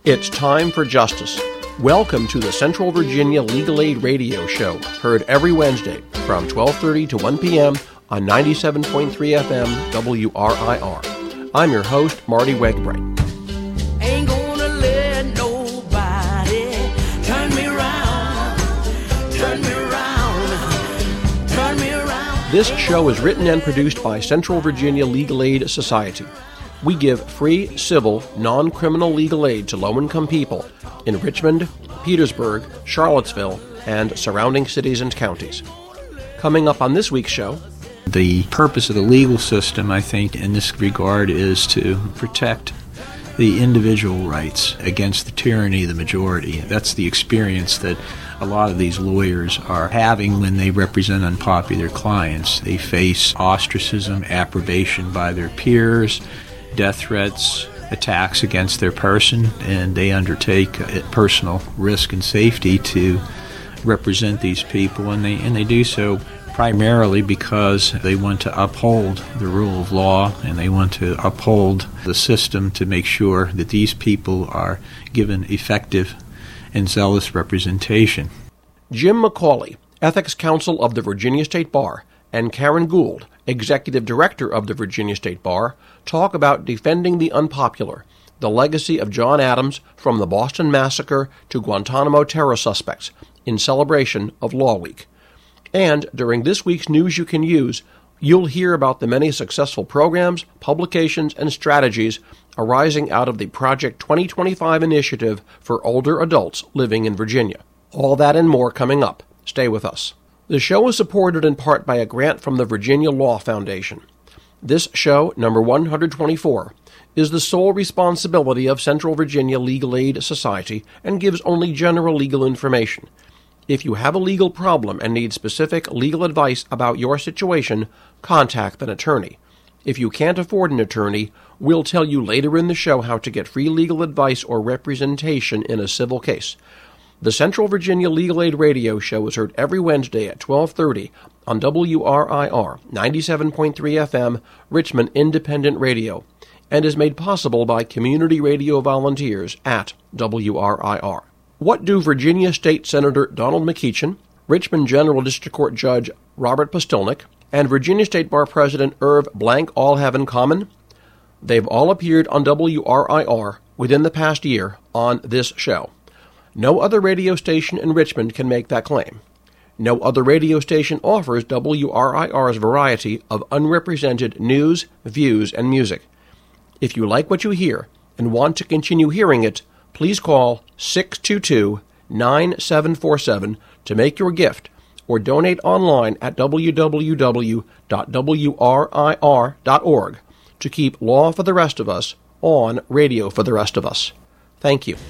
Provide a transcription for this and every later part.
It's time for justice. Welcome to the Central Virginia Legal Aid Radio Show, heard every Wednesday from 12:30 to 1 p.m. on 97.3 FM WRIR. I'm your host, Marty Wegbright. Ain't gonna let nobody turn me around, turn me around, turn me around. This show is written and produced by Central Virginia Legal Aid Society. We give free, civil, non-criminal legal aid to low-income people in Richmond, Petersburg, Charlottesville, and surrounding cities and counties. Coming up on this week's show, the purpose of the legal system, I think, in this regard is to protect the individual rights against the tyranny of the majority. That's the experience that a lot of these lawyers are having when they represent unpopular clients. They face ostracism, approbation by their peers, death threats, attacks against their person, and they undertake personal risk and safety to represent these people, and they do so primarily because they want to uphold the rule of law, and they want to uphold the system to make sure that these people are given effective and zealous representation. Jim McCauley, Ethics Counsel of the Virginia State Bar, and Karen Gould, Executive Director of the Virginia State Bar, talk about defending the unpopular, the legacy of John Adams from the Boston Massacre to Guantanamo terror suspects, in celebration of Law Week. And during this week's News You Can Use, you'll hear about the many successful programs, publications, and strategies arising out of the Project 2025 initiative for older adults living in Virginia. All that and more coming up. Stay with us. The show is supported in part by a grant from the Virginia Law Foundation. This show, number 124, is the sole responsibility of Central Virginia Legal Aid Society and gives only general legal information. If you have a legal problem and need specific legal advice about your situation, contact an attorney. If you can't afford an attorney, we'll tell you later in the show how to get free legal advice or representation in a civil case. The Central Virginia Legal Aid Radio Show is heard every Wednesday at 12:30 on WRIR 97.3 FM, Richmond Independent Radio, and is made possible by community radio volunteers at WRIR. What do Virginia State Senator Donald McEachin, Richmond General District Court Judge Robert Postolnik, and Virginia State Bar President Irv Blank all have in common? They've all appeared on WRIR within the past year on this show. No other radio station in Richmond can make that claim. No other radio station offers WRIR's variety of unrepresented news, views, and music. If you like what you hear and want to continue hearing it, please call 622-9747 to make your gift or donate online at www.wrir.org to keep Law for the Rest of Us on Radio for the Rest of Us. Thank you.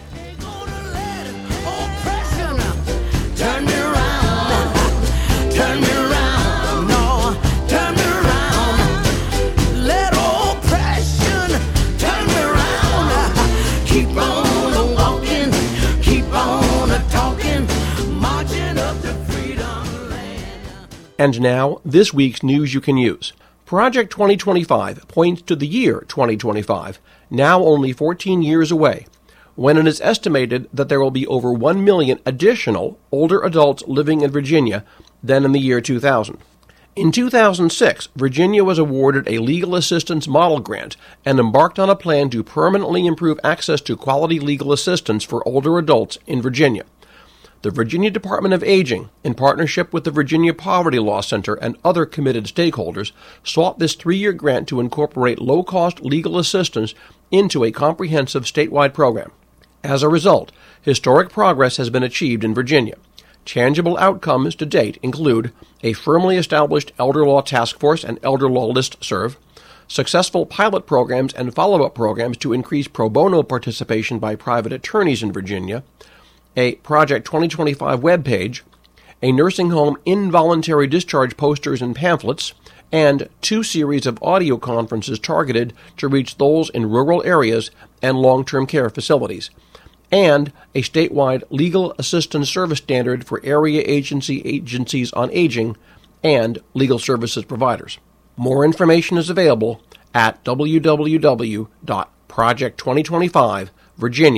Turn me around, turn me around, no, turn me around. Let oppression turn me around. Keep on walking, keep on talking, marching up to freedom land. And now, this week's News You Can Use. Project 2025 points to the year 2025, now only 14 years away, when it is estimated that there will be over 1 million additional older adults living in Virginia than in the year 2000. In 2006, Virginia was awarded a Legal Assistance Model Grant and embarked on a plan to permanently improve access to quality legal assistance for older adults in Virginia. The Virginia Department of Aging, in partnership with the Virginia Poverty Law Center and other committed stakeholders, sought this 3-year grant to incorporate low-cost legal assistance into a comprehensive statewide program. As a result, historic progress has been achieved in Virginia. Tangible outcomes to date include a firmly established elder law task force and elder law listserv, successful pilot programs and follow-up programs to increase pro bono participation by private attorneys in Virginia, a Project 2025 webpage, a nursing home involuntary discharge posters and pamphlets, and 2 series of audio conferences targeted to reach those in rural areas and long-term care facilities, and a statewide legal assistance service standard for area agencies on aging and legal services providers. More information is available at www.project2025virginia.org.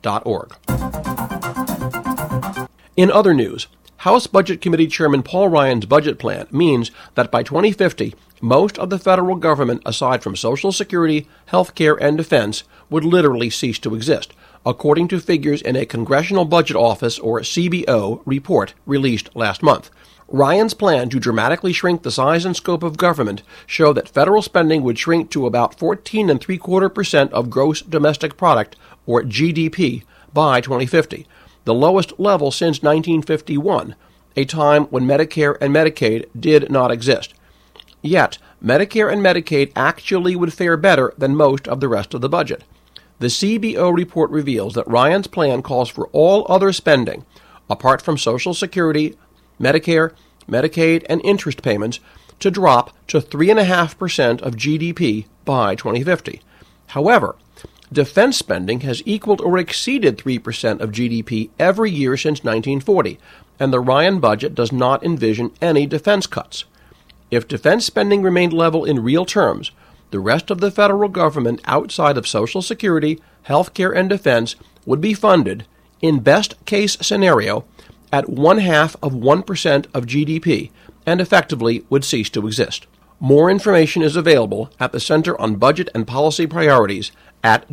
In other news, House Budget Committee Chairman Paul Ryan's budget plan means that by 2050, most of the federal government, aside from Social Security, health care, and defense, would literally cease to exist, according to figures in a Congressional Budget Office, or CBO, report released last month. Ryan's plan to dramatically shrink the size and scope of government show that federal spending would shrink to about 14.75% of gross domestic product, or GDP, by 2050, the lowest level since 1951, a time when Medicare and Medicaid did not exist. Yet, Medicare and Medicaid actually would fare better than most of the rest of the budget. The CBO report reveals that Ryan's plan calls for all other spending, apart from Social Security, Medicare, Medicaid, and interest payments, to drop to 3.5% of GDP by 2050. However, defense spending has equaled or exceeded 3% of GDP every year since 1940, and the Ryan budget does not envision any defense cuts. If defense spending remained level in real terms, the rest of the federal government outside of Social Security, health care, and defense would be funded, in best-case scenario, at 0.5% of GDP, and effectively would cease to exist. More information is available at the Center on Budget and Policy Priorities at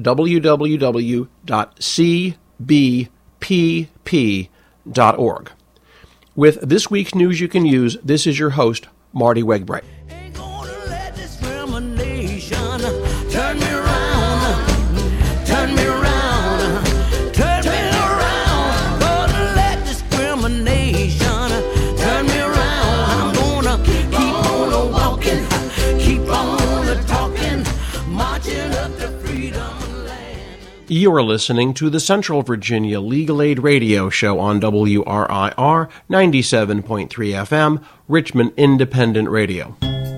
www.cbpp.org. With this week's news you can use, this is your host, Marty Wegbright. Ain't gonna let discrimination turn me around, turn me around, turn me around. Gonna let discrimination turn me around. I'm gonna keep on walking, keep on talking, marching up to freedom land. You are listening to the Central Virginia Legal Aid Radio Show on WRIR 97.3 FM, Richmond Independent Radio.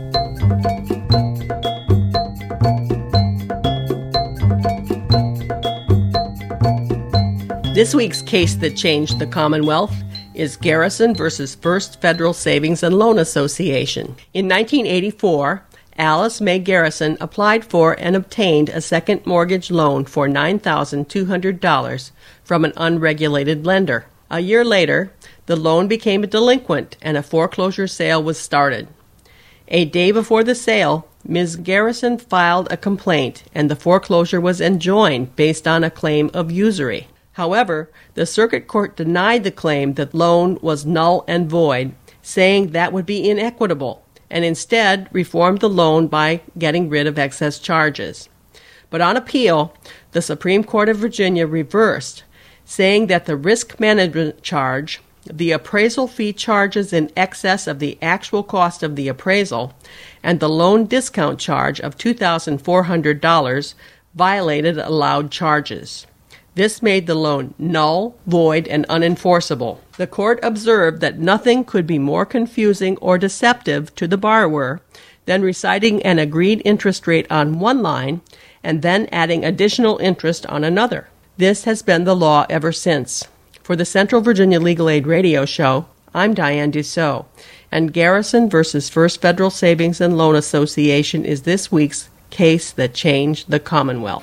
This week's case that changed the Commonwealth is Garrison versus First Federal Savings and Loan Association. In 1984, Alice May Garrison applied for and obtained a second mortgage loan for $9,200 from an unregulated lender. A year later, the loan became delinquent and a foreclosure sale was started. A day before the sale, Ms. Garrison filed a complaint and the foreclosure was enjoined based on a claim of usury. However, the circuit court denied the claim that the loan was null and void, saying that would be inequitable, and instead reformed the loan by getting rid of excess charges. But on appeal, the Supreme Court of Virginia reversed, saying that the risk management charge, the appraisal fee charges in excess of the actual cost of the appraisal, and the loan discount charge of $2,400 violated allowed charges. This made the loan null, void, and unenforceable. The court observed that nothing could be more confusing or deceptive to the borrower than reciting an agreed interest rate on one line and then adding additional interest on another. This has been the law ever since. For the Central Virginia Legal Aid Radio Show, I'm Diane Dussault, and Garrison versus First Federal Savings and Loan Association is this week's case that changed the Commonwealth.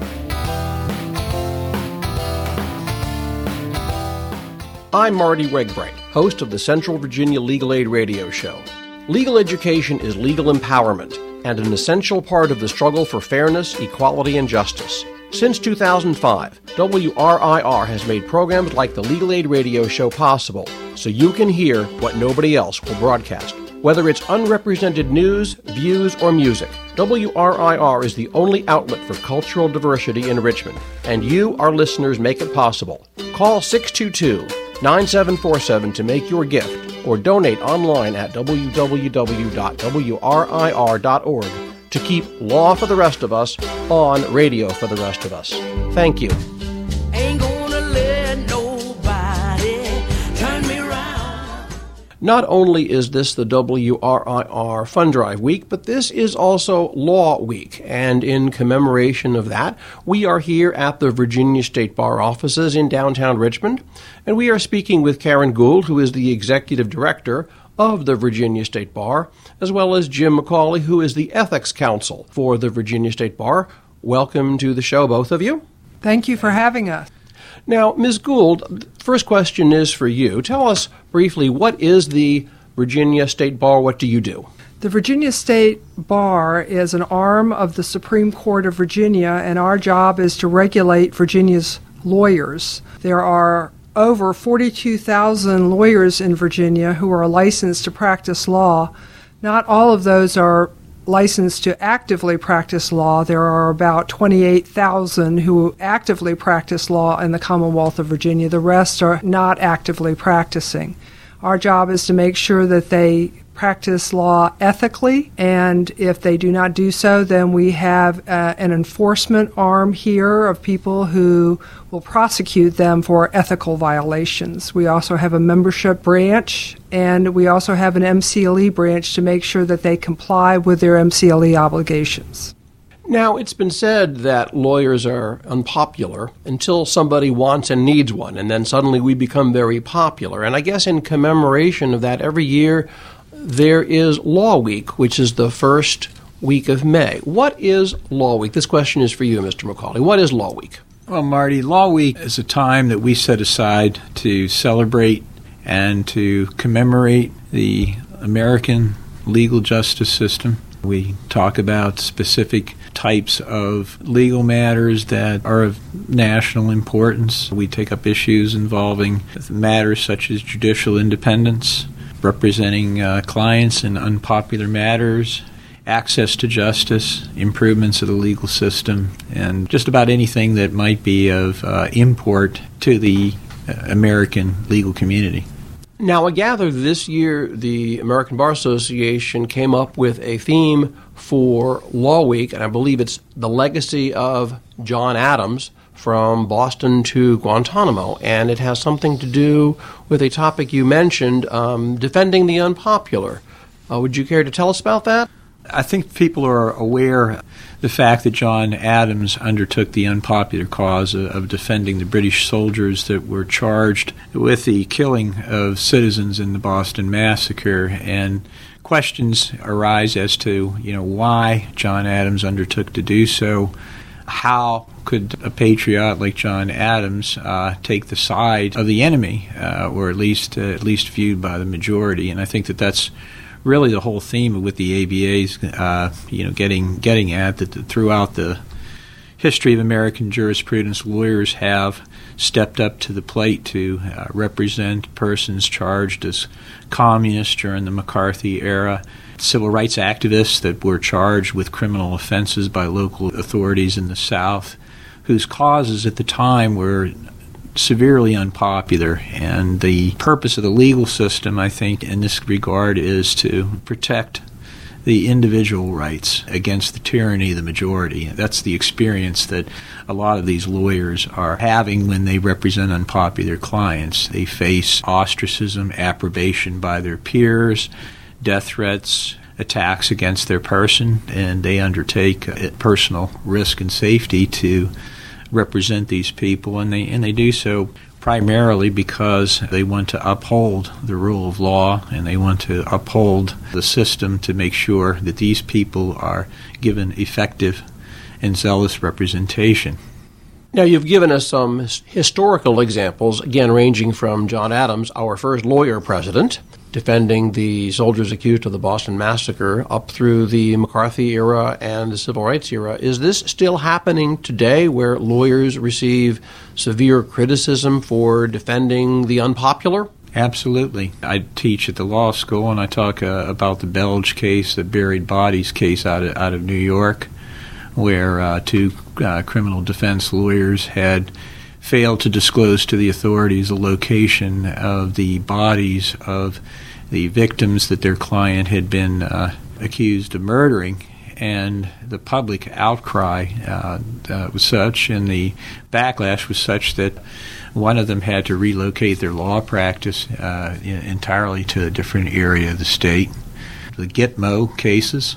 I'm Marty Wegbright, host of the Central Virginia Legal Aid Radio Show. Legal education is legal empowerment and an essential part of the struggle for fairness, equality, and justice. Since 2005, WRIR has made programs like the Legal Aid Radio Show possible, so you can hear what nobody else will broadcast. Whether it's unrepresented news, views, or music, WRIR is the only outlet for cultural diversity in Richmond, and you, our listeners, make it possible. Call 622-9747 to make your gift, or donate online at www.wrir.org to keep law for the rest of us on radio for the rest of us. Thank you. Ain't gonna let nobody turn me around. Not only is this the WRIR Fund Drive Week, but this is also Law Week, and in commemoration of that, we are here at the Virginia State Bar offices in downtown Richmond, and we are speaking with Karen Gould, who is the Executive Director of the Virginia State Bar, as well as Jim McCauley, who is the Ethics Counsel for the Virginia State Bar. Welcome to the show, both of you. Thank you for having us. Now, Ms. Gould, first question is for you. Tell us briefly, what is the Virginia State Bar? What do you do? The Virginia State Bar is an arm of the Supreme Court of Virginia, and our job is to regulate Virginia's lawyers. There are over 42,000 lawyers in Virginia who are licensed to practice law. Not all of those are licensed to actively practice law. There are about 28,000 who actively practice law in the Commonwealth of Virginia. The rest are not actively practicing. Our job is to make sure that they practice law ethically, and if they do not do so, then we have an enforcement arm here of people who will prosecute them for ethical violations. We also have a membership branch, and we also have an MCLE branch to make sure that they comply with their MCLE obligations. Now, it's been said that lawyers are unpopular until somebody wants and needs one, and then suddenly we become very popular. And I guess in commemoration of that, every year there is Law Week, which is the first week of May. What is Law Week? This question is for you, Mr. McCauley. What is Law Week? Well, Marty, Law Week is a time that we set aside to celebrate and to commemorate the American legal justice system. We talk about specific types of legal matters that are of national importance. We take up issues involving matters such as judicial independence, representing clients in unpopular matters, access to justice, improvements of the legal system, and just about anything that might be of import to the American legal community. Now, I gather this year the American Bar Association came up with a theme for Law Week, and I believe it's the legacy of John Adams from Boston to Guantanamo, and it has something to do with a topic you mentioned, defending the unpopular. Would you care to tell us about that? I think people are aware the fact that John Adams undertook the unpopular cause of defending the British soldiers that were charged with the killing of citizens in the Boston Massacre, and questions arise as to, why John Adams undertook to do so. How could a patriot like John Adams take the side of the enemy, or at least viewed by the majority? And I think that that's really the whole theme with the ABA's, getting at that throughout the history of American jurisprudence, lawyers have stepped up to the plate to represent persons charged as communists during the McCarthy era, civil rights activists that were charged with criminal offenses by local authorities in the South, whose causes at the time were severely unpopular. And the purpose of the legal system, I think, in this regard is to protect the individual rights against the tyranny of the majority. That's the experience that a lot of these lawyers are having when they represent unpopular clients. They face ostracism, approbation by their peers, death threats, attacks against their person, and they undertake personal risk and safety to represent these people, and they do so primarily because they want to uphold the rule of law, and they want to uphold the system to make sure that these people are given effective and zealous representation. Now, you've given us some historical examples, again, ranging from John Adams, our first lawyer president, defending the soldiers accused of the Boston Massacre, up through the McCarthy era and the Civil Rights era. Is this still happening today, where lawyers receive severe criticism for defending the unpopular? Absolutely. I teach at the law school, and I talk about the Belge case, the buried bodies case out of New York, where two criminal defense lawyers had failed to disclose to the authorities the location of the bodies of the victims that their client had been accused of murdering. And the public outcry was such, and the backlash was such, that one of them had to relocate their law practice entirely to a different area of the state. The Gitmo cases,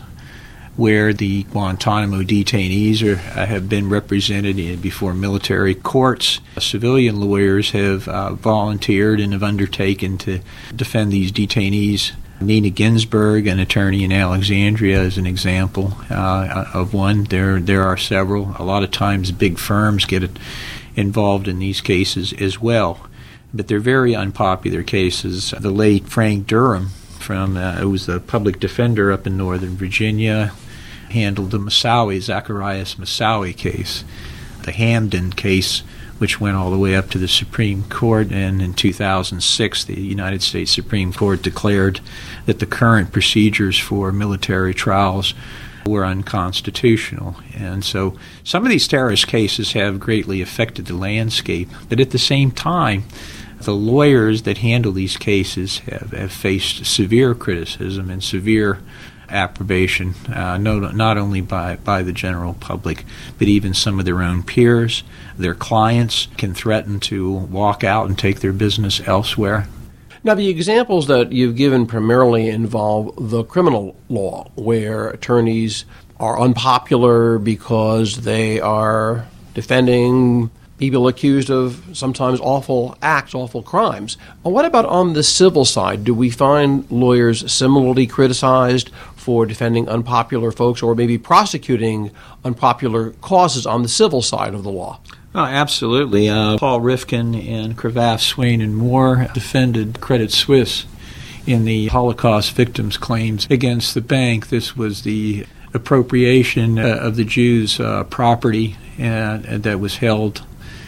where the Guantanamo detainees have been represented before military courts. Civilian lawyers have volunteered and have undertaken to defend these detainees. Nina Ginsburg, an attorney in Alexandria, is an example of one. There are several. A lot of times big firms get involved in these cases as well. But they're very unpopular cases. The late Frank Durham, who was the public defender up in Northern Virginia, handled the Zacharias Moussaoui case, the Hamden case, which went all the way up to the Supreme Court, and in 2006 the United States Supreme Court declared that the current procedures for military trials were unconstitutional. And so some of these terrorist cases have greatly affected the landscape, but at the same time, the lawyers that handle these cases have faced severe criticism and severe approbation, not only by the general public, but even some of their own peers. Their clients can threaten to walk out and take their business elsewhere. Now, the examples that you've given primarily involve the criminal law, where attorneys are unpopular because they are defending people accused of sometimes awful acts, awful crimes. What about on the civil side? Do we find lawyers similarly criticized for defending unpopular folks or maybe prosecuting unpopular causes on the civil side of the law? Oh, absolutely. Paul Rifkin and Cravath, Swain, and Moore defended Credit Suisse in the Holocaust victims' claims against the bank. This was the appropriation of the Jews' property that was held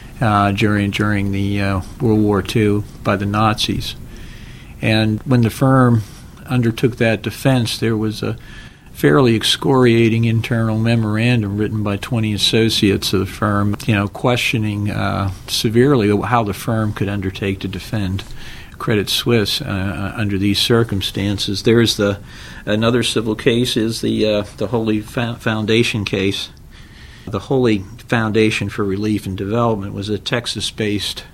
during the World War II by the Nazis. And when the firm undertook that defense, there was a fairly excoriating internal memorandum written by 20 associates of the firm, questioning severely how the firm could undertake to defend Credit Suisse under these circumstances. There's another civil case is the Holy Foundation case. The Holy Foundation for Relief and Development was a Texas-based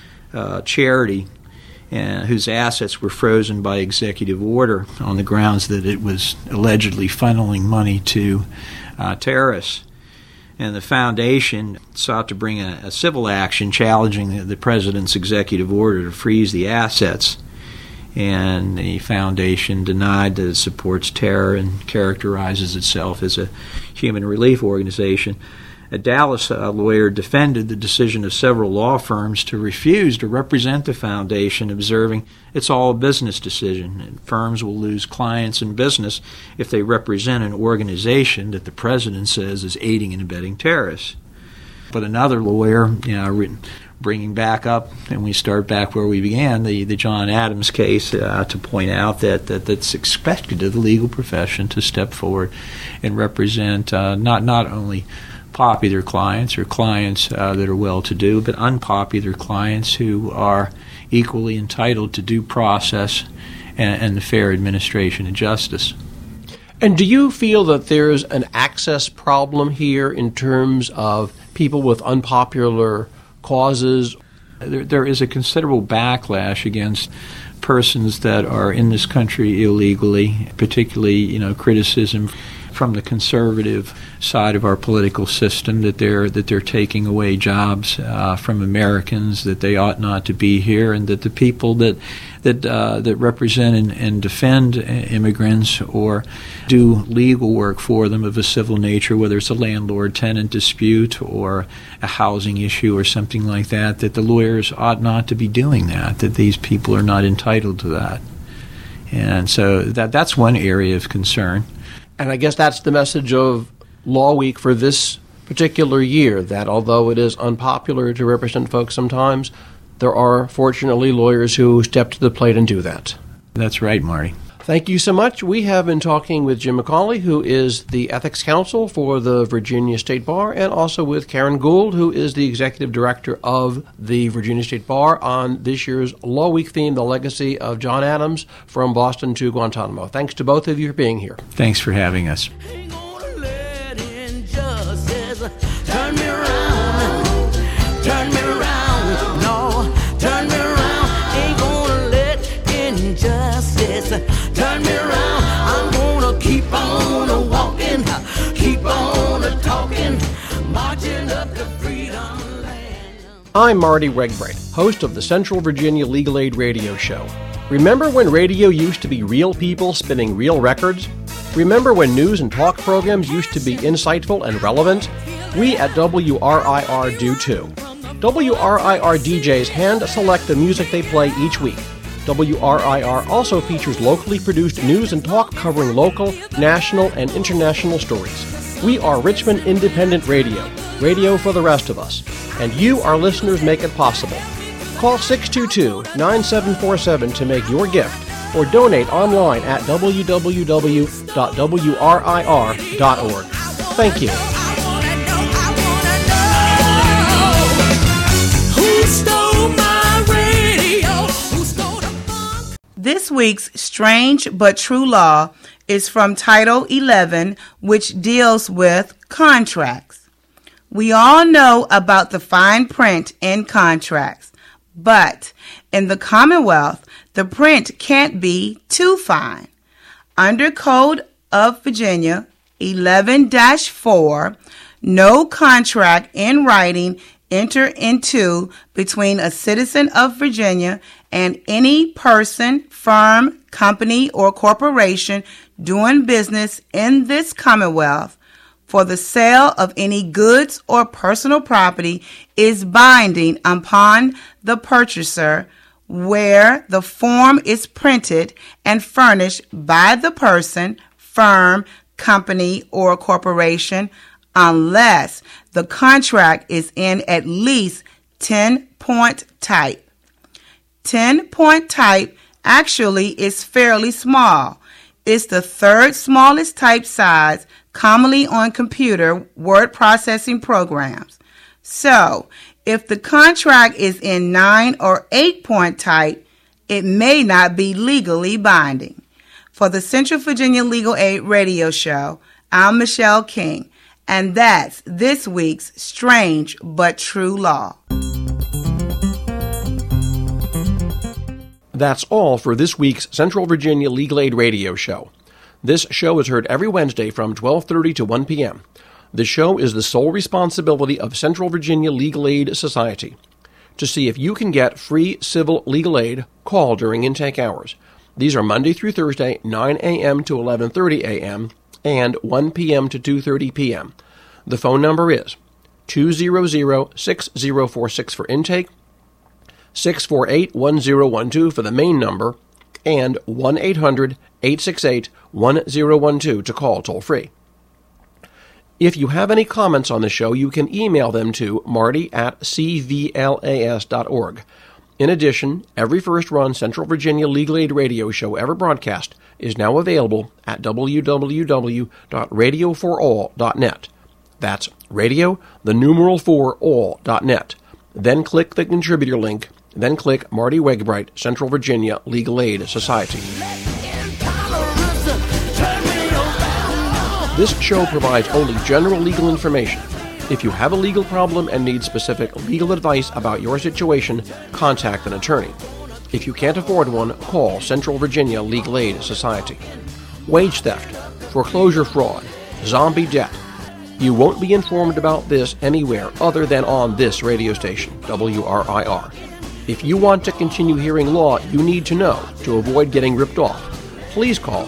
charity whose assets were frozen by executive order on the grounds that it was allegedly funneling money to terrorists. And the foundation sought to bring a civil action challenging the president's executive order to freeze the assets. And the foundation denied that it supports terror and characterizes itself as a human relief organization. A Dallas lawyer defended the decision of several law firms to refuse to represent the foundation, observing it's all a business decision, and firms will lose clients and business if they represent an organization that the president says is aiding and abetting terrorists. But another lawyer, bringing back up, and we start back where we began, the John Adams case, to point out that it's expected of the legal profession to step forward and represent not only popular clients or clients that are well-to-do, but unpopular clients who are equally entitled to due process and the fair administration of justice. And do you feel that there's an access problem here in terms of people with unpopular causes? There is a considerable backlash against persons that are in this country illegally, particularly, criticism from the conservative side of our political system that they're taking away jobs from Americans, that they ought not to be here, and that the people that represent and defend immigrants or do legal work for them of a civil nature, whether it's a landlord-tenant dispute or a housing issue or something like that the lawyers ought not to be doing that these people are not entitled to that. And so that's one area of concern. And I guess that's the message of Law Week for this particular year, that although it is unpopular to represent folks sometimes, there are fortunately lawyers who step to the plate and do that. That's right, Marty. Thank you so much. We have been talking with Jim McCauley, who is the ethics counsel for the Virginia State Bar, and also with Karen Gould, who is the executive director of the Virginia State Bar, on this year's Law Week theme, The Legacy of John Adams, From Boston to Guantanamo. Thanks to both of you for being here. Thanks for having us. Ain't gonna let injustice turn me around, no, turn me around. Ain't gonna let injustice turn me around. I'm gonna keep on walking, keep on talking, marching up to freedom land. I'm Marty Wegbright, host of the Central Virginia Legal Aid radio show. Remember when radio used to be real people spinning real records? Remember when news and talk programs used to be insightful and relevant? We at WRIR do too. WRIR DJs hand-select the music they play each week. WRIR also features locally produced news and talk covering local, national, and international stories. We are Richmond Independent Radio, radio for the rest of us. And you, our listeners, make it possible. Call 622-9747 to make your gift or donate online at www.wrir.org. Thank you. This week's Strange But True Law is from Title 11, which deals with contracts. We all know about the fine print in contracts, but in the Commonwealth, the print can't be too fine. Under Code of Virginia 11-4, no contract in writing entered into between a citizen of Virginia and any person, firm, company, or corporation doing business in this Commonwealth for the sale of any goods or personal property is binding upon the purchaser, where the form is printed and furnished by the person, firm, company, or corporation, unless the contract is in at least 10-point type. 10-point type actually is fairly small. It's the third smallest type size commonly on computer word processing programs. So, if the contract is in 9 or 8-point type, it may not be legally binding. For the Central Virginia Legal Aid Radio Show, I'm Michelle King, and that's this week's Strange But True Law. That's all for this week's Central Virginia Legal Aid Radio Show. This show is heard every Wednesday from 12:30 to 1 p.m. The show is the sole responsibility of Central Virginia Legal Aid Society. To see if you can get free civil legal aid, call during intake hours. These are Monday through Thursday, 9 a.m. to 11:30 a.m. and 1 p.m. to 2:30 p.m. The phone number is 200-6046 for intake, 648-1012 for the main number, and 1-800-868-1012 to call toll-free. If you have any comments on the show, you can email them to marty@cvlas.org. In addition, every first-run Central Virginia Legal Aid radio show ever broadcast is now available at www.radioforall.net. That's radio, the numeral 4, all.net. Then click the contributor link, then click Marty Wegbright, Central Virginia Legal Aid Society. This show provides only general legal information. If you have a legal problem and need specific legal advice about your situation, contact an attorney. If you can't afford one, call Central Virginia Legal Aid Society. Wage theft, foreclosure fraud, zombie debt. You won't be informed about this anywhere other than on this radio station, WRIR. If you want to continue hearing law you need to know to avoid getting ripped off, please call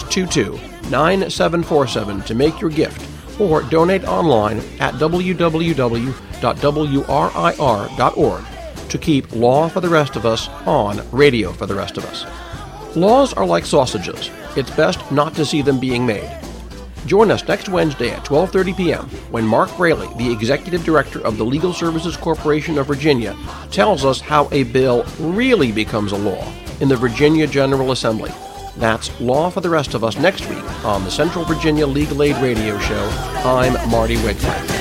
622-9747 to make your gift or donate online at www.wrir.org to keep Law for the Rest of Us on Radio for the Rest of Us. Laws are like sausages. It's best not to see them being made. Join us next Wednesday at 12:30 p.m. when Mark Braley, the Executive Director of the Legal Services Corporation of Virginia, tells us how a bill really becomes a law in the Virginia General Assembly. That's Law for the Rest of Us next week on the Central Virginia Legal Aid Radio Show. I'm Marty Wigford.